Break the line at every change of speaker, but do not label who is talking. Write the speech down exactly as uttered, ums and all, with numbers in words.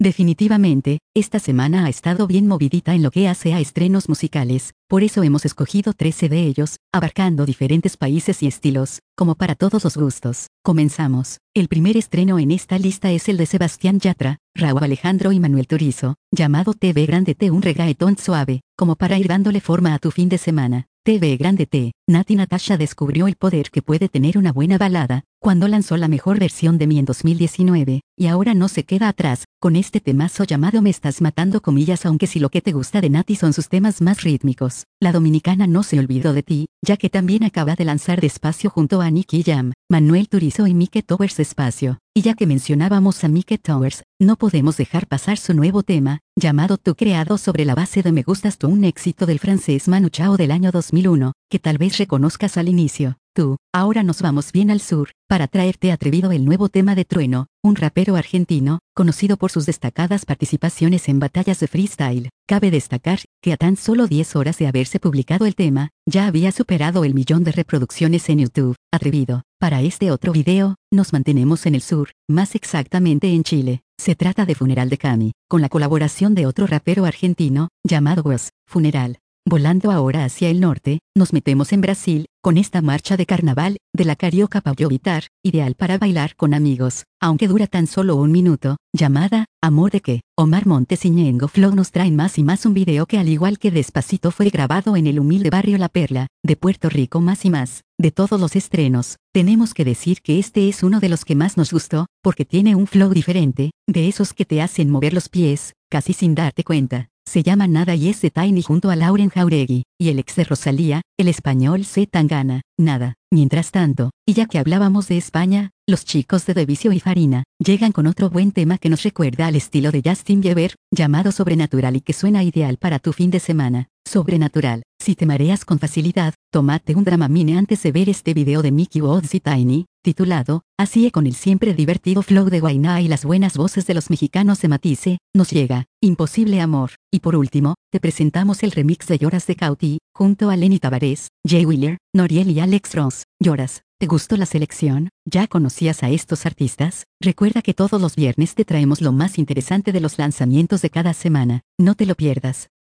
Definitivamente, esta semana ha estado bien movidita en lo que hace a estrenos musicales, por eso hemos escogido trece de ellos, abarcando diferentes países y estilos, como para todos los gustos. Comenzamos. El primer estreno en esta lista es el de Sebastián Yatra, Rauw Alejandro y Manuel Turizo, llamado T V Grande T, un reggaetón suave, como para ir dándole forma a tu fin de semana. T V Grande T. Nati Natasha descubrió el poder que puede tener una buena balada, cuando lanzó la mejor versión de mí en dos mil diecinueve, y ahora no se queda atrás, con este temazo llamado Me estás matando comillas, aunque si lo que te gusta de Nati son sus temas más rítmicos. La dominicana no se olvidó de ti, ya que también acaba de lanzar Despacio junto a Nicky Jam, Manuel Turizo y Mike Towers Despacio. Y ya que mencionábamos a Mike Towers, no podemos dejar pasar su nuevo tema, llamado Tú, creado sobre la base de Me gustas tú, un éxito del francés Manu Chao del año dos mil uno, que tal vez reconozcas al inicio. Tú. Ahora nos vamos bien al sur, para traerte Atrevido, el nuevo tema de Trueno, un rapero argentino, conocido por sus destacadas participaciones en batallas de freestyle. Cabe destacar, que a tan solo diez horas de haberse publicado el tema, ya había superado el millón de reproducciones en YouTube. Atrevido. Para este otro video, nos mantenemos en el sur, más exactamente en Chile. Se trata de Funeral de Cami, con la colaboración de otro rapero argentino, llamado Woz. Funeral. Volando ahora hacia el norte, nos metemos en Brasil, con esta marcha de carnaval, de la carioca Pablo Vittar, ideal para bailar con amigos, aunque dura tan solo un minuto, llamada Amor de que. Omar Montes y Ñengo Flow nos traen más y más un video que, al igual que Despacito, fue grabado en el humilde barrio La Perla, de Puerto Rico. Más y más. De todos los estrenos, tenemos que decir que este es uno de los que más nos gustó, porque tiene un flow diferente, de esos que te hacen mover los pies, casi sin darte cuenta. Se llama Nada y es de Tiny junto a Lauren Jauregui, y el ex de Rosalía, el español C. Tangana. Nada. Mientras tanto, y ya que hablábamos de España, los chicos de Devicio y Farina, llegan con otro buen tema que nos recuerda al estilo de Justin Bieber, llamado Sobrenatural, y que suena ideal para tu fin de semana. Sobrenatural. Si te mareas con facilidad, tómate un Dramamine antes de ver este video de Mickey Woods y Tiny, titulado Así, con el siempre divertido flow de Guainá y las buenas voces de los mexicanos de Matisse, nos llega Imposible Amor. Y por último, te presentamos el remix de Lloras de Cauti, junto a Lenny Tavares, Jay Wheeler, Noriel y Alex Ross. Lloras. ¿Te gustó la selección? ¿Ya conocías a estos artistas? Recuerda que todos los viernes te traemos lo más interesante de los lanzamientos de cada semana. No te lo pierdas.